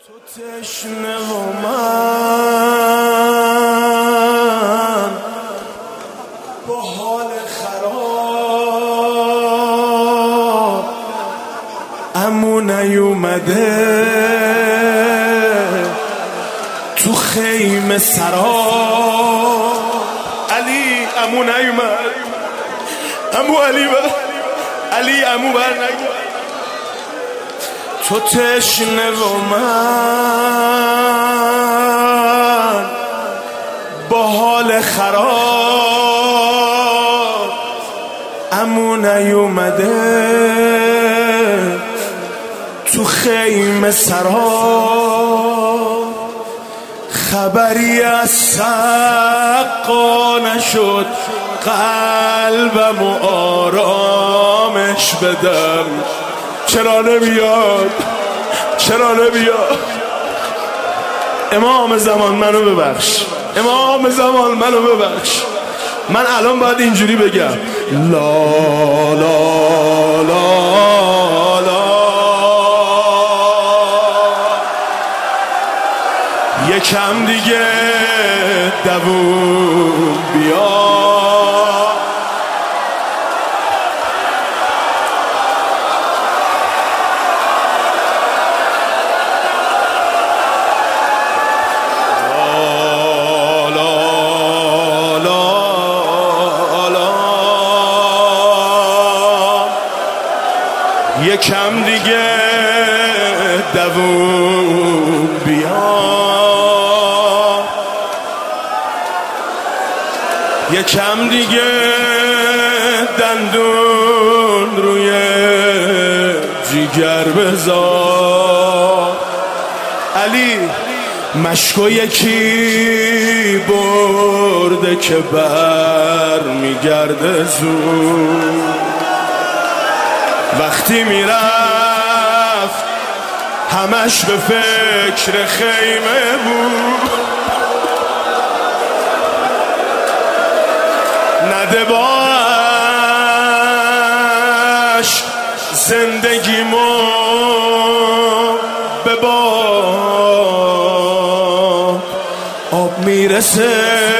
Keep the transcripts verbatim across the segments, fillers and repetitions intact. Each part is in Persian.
تو تشنه و من با حال خراب عمو نیومده تو خیمه سراب. علی عمو نیومد، عمو علی بر علی عمو بر نگو. تو تشنه و من با حال خراب عمو نیومده تو خیمه سراب. خبری از سقا نشد قلبم و آرامش بدم. چرا نمیاد؟ چرا نمیاد؟ امام زمان منو ببخش، امام زمان منو ببخش. من الان باید اینجوری بگم لا لا لا لا. یکم دیگه دووم بیا. یکم دیگه دووم بیا. یکم دیگه دندون روی جیگر بذار. علی مشکو یکی برده که بر میگرده زود. وقتی میرفت همش به فکر خیمه بود. نده باش زندگیمو به باد آب میرسه.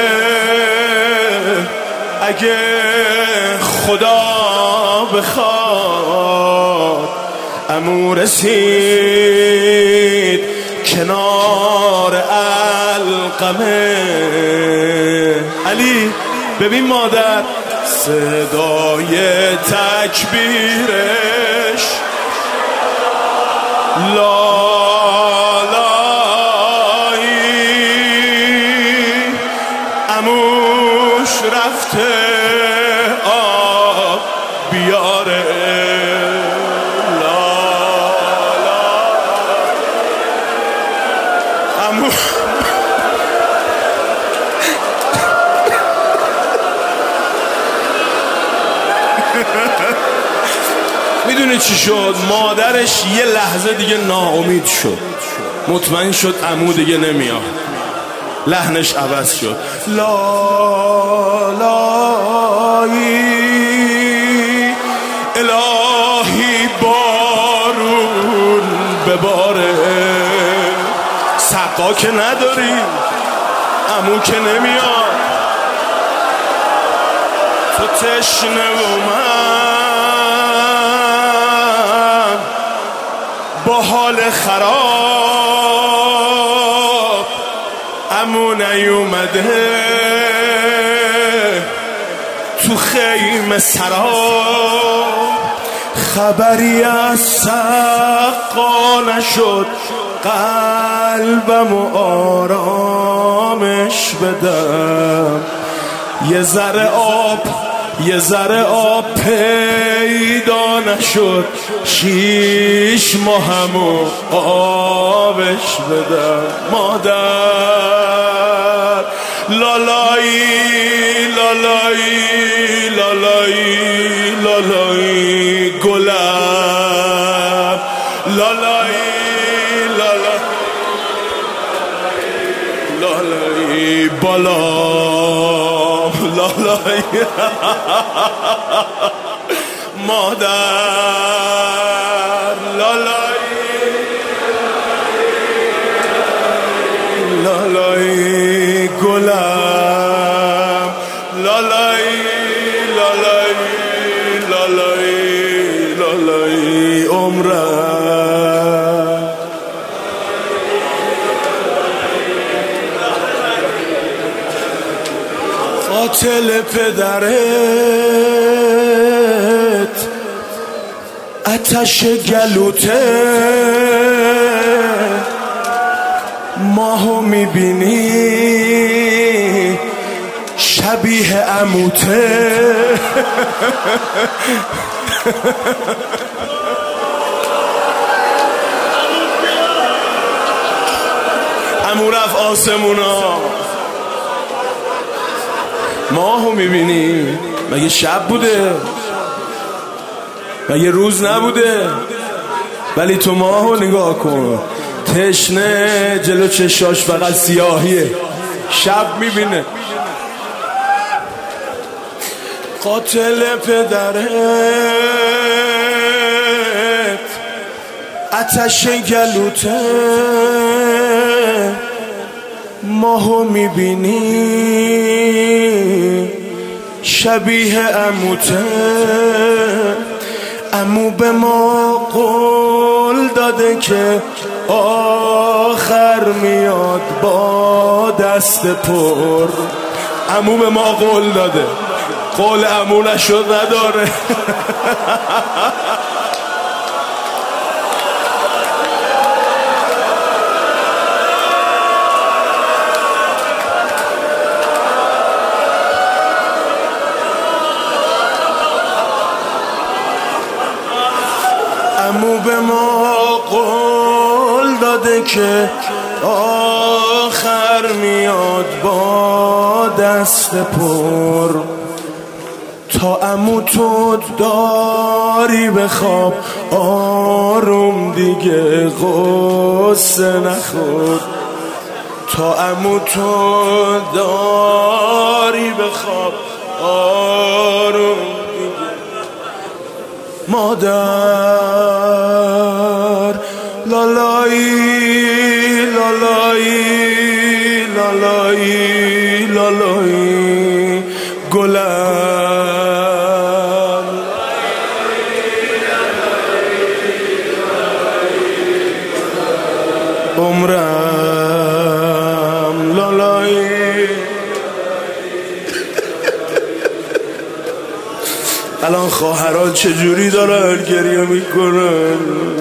اگه خدا بخواد عمو رسید کنار علقمه. علی ببین مادر صدای تکبیرش لا لایی. عموش رفته آب بیاره. لا لا عمو میدونی چی شد؟ مادرش یه لحظه دیگه ناامید شد، مطمئن شد عمو دیگه نمیاد. لحنش عوض شد لا لایی. الهی بارون بباره. سقا که نداری، عمو که نمیاد. تو تشنه و من با حال خراب عمو نیومده تو خیمه سراب. خبری از سقا نشد قلبم و آرامش بدم. یه ذره آب یه ذره آب پیدا نشد شیش ماهمو آبش بدم. مادر لالایی لالایی لالایی لالایی گلم لالایی لالایی لالایی بالا لالایی. مادر لالایی لالای گلم، لالای لالای لالای لالای عمرم. قاتل پدرت آتش گلوته، ماهو میبینی شبیه عموته. عمو رفت آسمونا، ماهو میبینی. مگه شب بوده؟ مگه روز نبوده؟ ولی تو ماهو نگاه کن، تشنه جلو چشاش فقط سیاهیه، شب میبینه. قاتل پدرت آتش گلوته، ماهو میبینی شبیه عموته. عمو به ما قول داده که آخر میاد با دست پر. عمو به ما قول داده، قول عمو نشد نداره. عمو به ما قول داده که آخر میاد با دست پر. تا عمو تو داری بخواب آروم دیگه غصه نخور. تا عمو تو داری بخواب آروم دیگه. مادر لالایی لالایی لالایی لالایی گلم، عمرم لالایی. الان خواهران چجوری دارن گریه میکنن؟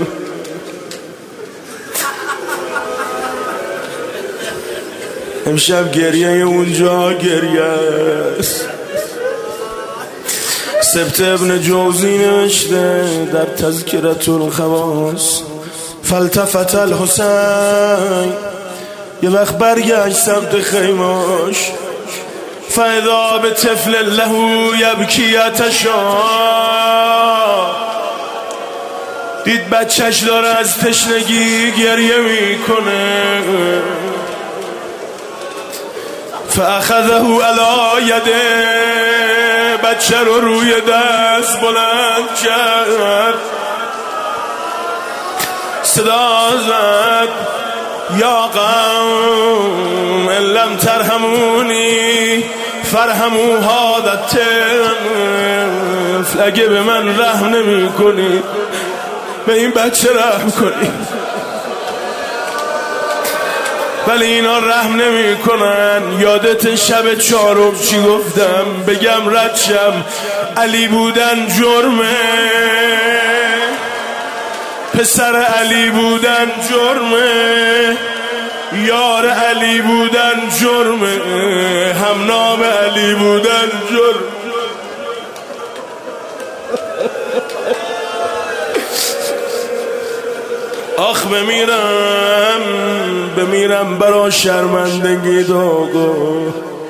امشب گریه اونجا گریه است. سبت ابن جوزی نوشته در تذکرة الخواص، فالتفت الحسین، یه وقت برگشت سمت خیماش، فاذا به طفل له یبکی یتشا، دید بچهش داره از تشنگی گریه میکنه. فاخذه علی یده، بچه رو روی دست بلند کرد، صدا زد یا قوم ان لم ترحمونی فرحموا هذا الطفل. اگه به من رحم نمی کنی به این بچه رحم کنی. ولی اینا رحم نمی کنن. یادت شب چهارم چی گفتم؟ بگم رد شم، علی بودن جرمه، پسر علی بودن جرمه، یار علی بودن جرمه، هم نام علی بودن جرمه. آخ بمیرم بمیرم برا شرمندگی داغو.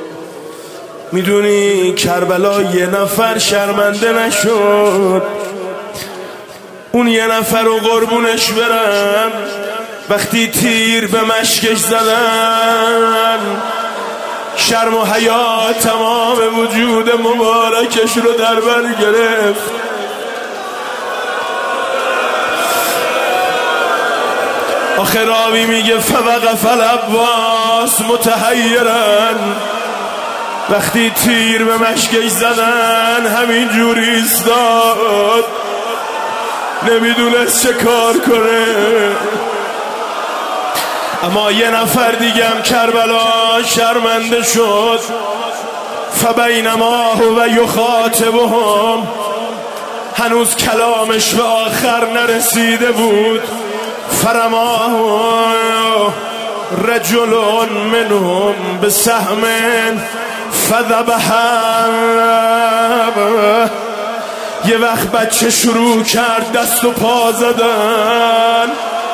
میدونی کربلا یه نفر شرمنده نشد، اون یه نفر رو قربونش برم وقتی تیر به مشکش زدن، شرم و حیا تمام وجود مبارکش رو در بر گرفت. آخر راوی میگه فوقف العباس متحیرن، وقتی تیر به مشکش زدن همین جوری ایستاد، نمیدونست چه کار کنه. اما یه نفر دیگم کربلا شرمنده شد. فبینما هو یخاطبهم، هنوز کلامش به آخر نرسیده بود. فرماه رجل منهم بسهم فذبحه. یه وقت بچه شروع کرد دست و پا زدن،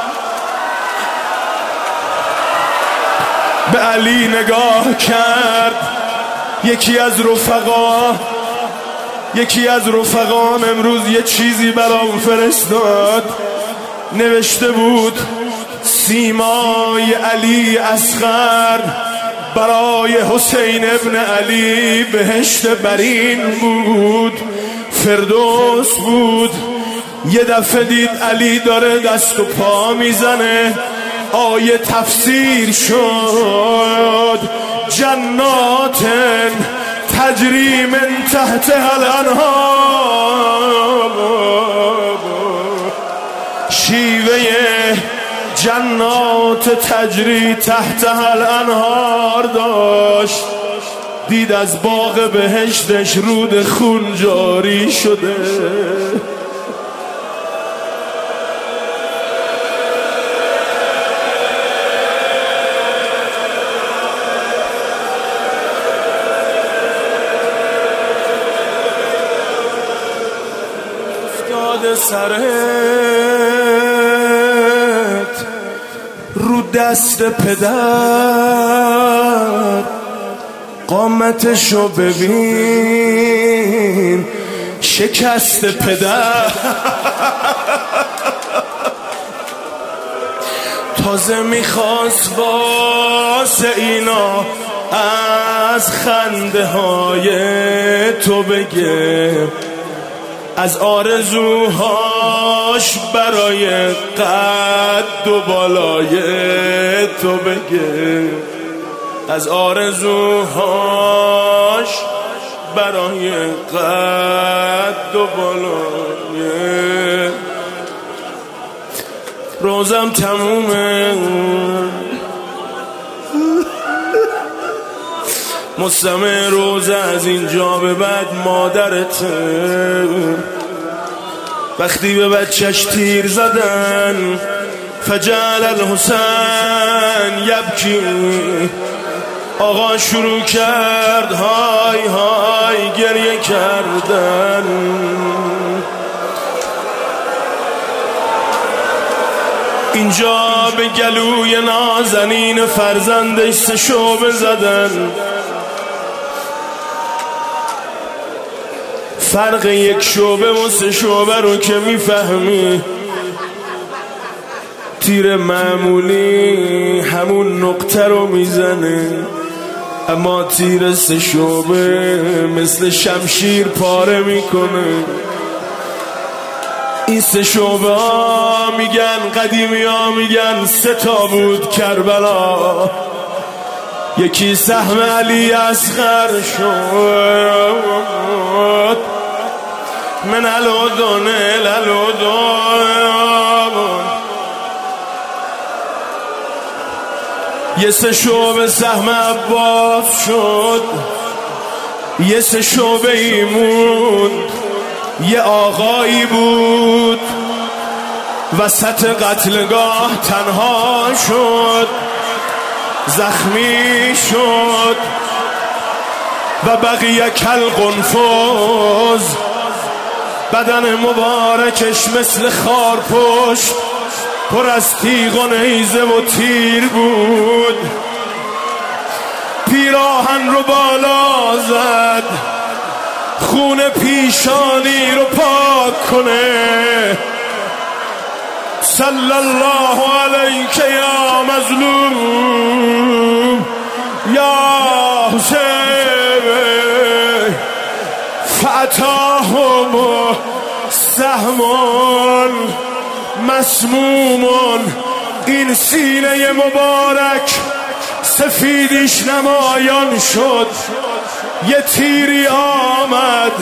به علی نگاه کرد. یکی از رفقا یکی از رفقام امروز یه چیزی برام فرستاد، نوشته بود سیمای علی اصغر برای حسین ابن علی بهشت برین بود، فردوس بود. یه دفعه دید علی داره دست و پا میزنه، آیه تفسیر شد جنات تجری من تحتها الانهار. شیوه جنات تجری تحتها الانهار داشت. دید از باغ بهشتش رود خون جاری شده. افتاده سرت رو دست پدر، قامتشو ببین شکست پدر. تازه میخواست واسه اینا از خنده های تو بگه، از آرزوهاش برای قد و بالای تو بگه، از آرزوهاش برای قد و بالای. روزم تمومه، مستمع روزه از اینجا به بعد مادرته. وقتی به بچهش تیر زدن فجعل الحسین یبکی، آقا شروع کرد های های گریه کردن. اینجا به گلوی نازنین فرزندش سه شعبه زدن. فرق یک شعبه و سه شعبه رو که میفهمی، تیر معمولی همون نقطه رو میزنه، اما تیر سه شعبه مثل شمشیر پاره میکنه. این سه شعبه ها میگن، قدیمی ها میگن سه تا بود کربلا. یکی سهم علی اصغر شد من الودن الالودن، یه سه شعبه سهم عباس شد، یه سه شعبه ایمون یه آقایی بود وسط قتلگاه تنها شد، زخمی شد. و بقیه کل قنفذ، بدن مبارکش مثل خارپشت پر از تیغ و نیزه و تیر بود. پیراهن رو بالا زد خون پیشانی رو پاک کنه. صلی الله علیک یا مظلوم یا حسین، فاتاهم سهم مسموم. این سینه مبارک سفیدیش نمایان شد. یه تیری آمد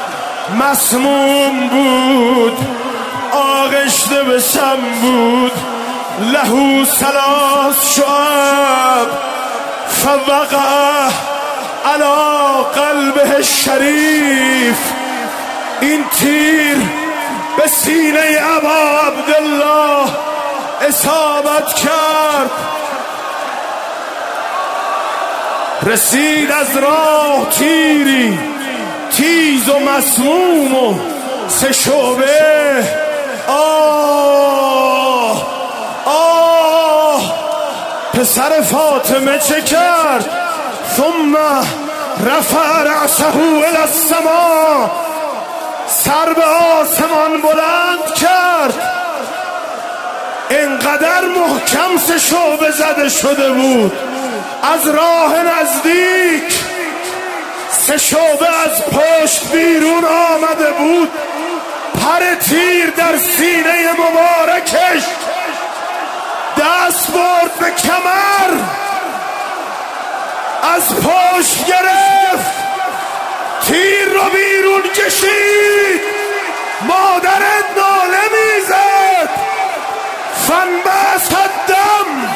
مسموم بود، آغشته به شم بود. لهو ثلاث شعب فوقع علی قلبه الشریف. این تیر به سینه ابا عبدالله اصابت کرد، رسید از راه تیری تیز و مسموم و سه شعبه. آه آه پسر فاطمه چه کرد؟ ثم رفع رأسه الی السما، سر به آسمان بلند کرد. انقدر محکم سه شعبه زده شده بود، از راه نزدیک سه شعبه از پشت بیرون آمده بود. پر تیر در سینه مبارکش، دست برد به کمر، از پشت گرفت، تیر رو بیرون کشید. مادرت ناله میزد. فانبعث الدم،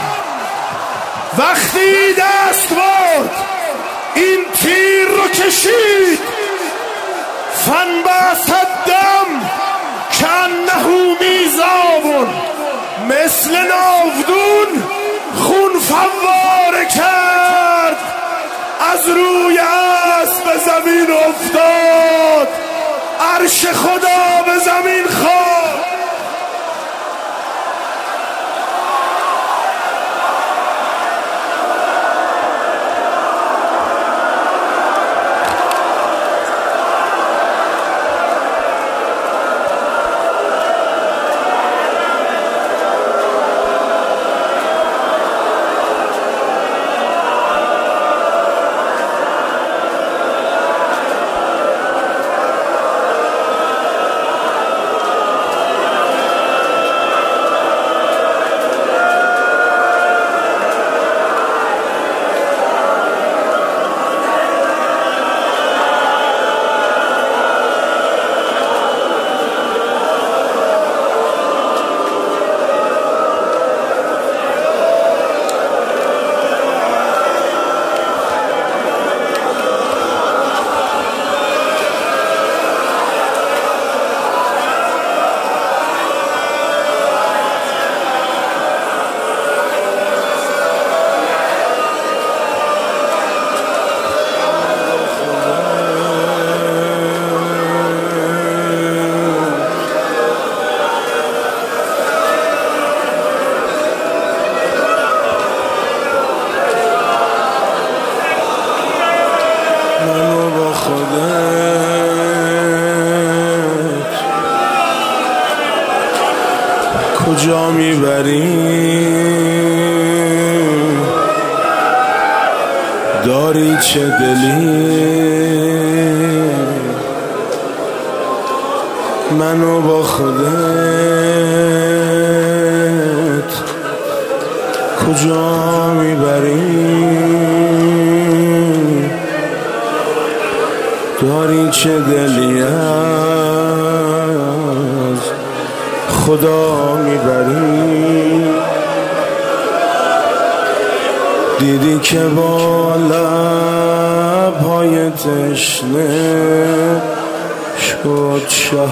وقتی دست برد این تیر رو کشید. فانبعث الدم کأنه میزاب، مثل ناودون خون فواره کرد. از روی اسب به زمین افتاد، عرش خدا به زمین خواست. کجا میبری؟ داری چه دلی؟ منو با خودت کجا میبری؟ داری چه دلی از خدا میبری؟ دیدی که با لبهای تشنه شد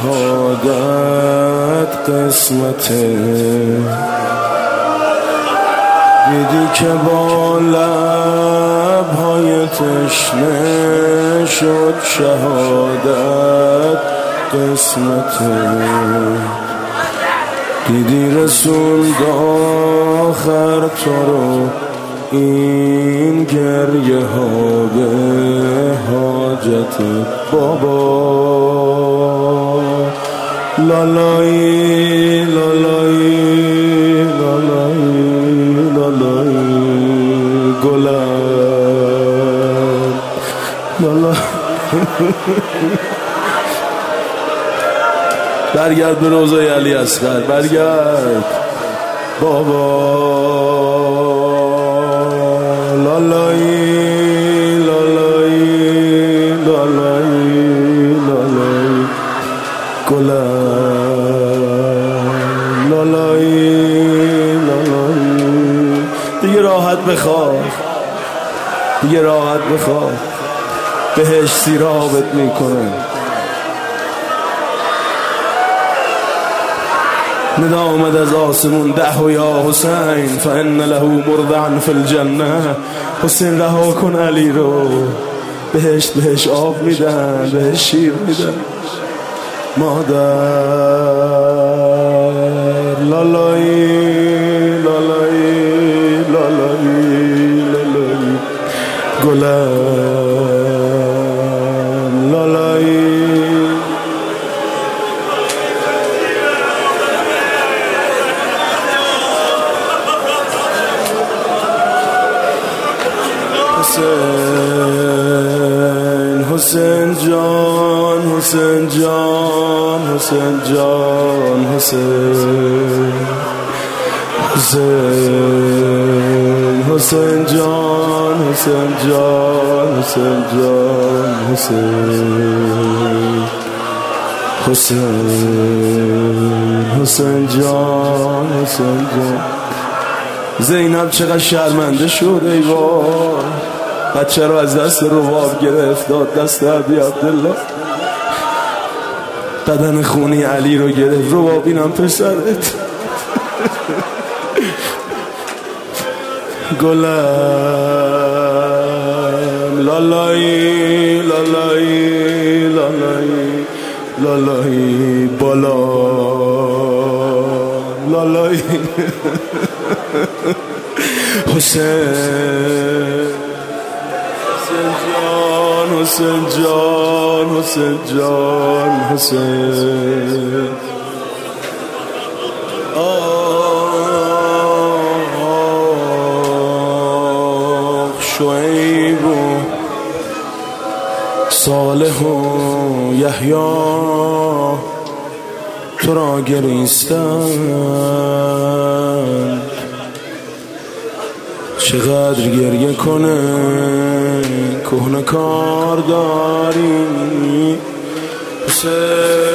شهادت قسمته. دیدی که با لبهای تشنه شد شهادت قسمته. دیدی رسول آخر تو رو این گریه ها به حاجت بابا. لالایی لالایی لالایی لالایی گلم لالایی. برگرد به روضه علی اصغر، برگرد. بابا لالایی لالایی لالایی لالایی گلم لالایی لالایی. دیگه راحت بخواب، دیگه راحت بخواب، بهش سیرابت میکنه. ندا آمد از آسمون دهو یا حسین فان له مرضعا فی الجنه. حسین رها کن علی رو، بهشت بهش آب میدن، بهش شیر میدن. مادر لالایی لالایی لالایی لالایی گلم لالایی. حسین حسین جان حسین جان حسین جان حسین حسین حسین جان حسین جان حسین جان حسین حسین حسین جان حسین جان. زینب چقدر شرمنده شد ای وای، بچه رو از دست رباب گرفت داد دست عبی عبدالله، بدن خونی علی رو گرفت. رباب اینم پسرت. گلم لالایی لالایی لالایی لالایی بالا لالایی. حسین حسین جان حسین جان حسین جان حسین. آه شعیب و صالح و یحیی تو را گریستند، چقدر گریه کنه کهنه کار داری. حسین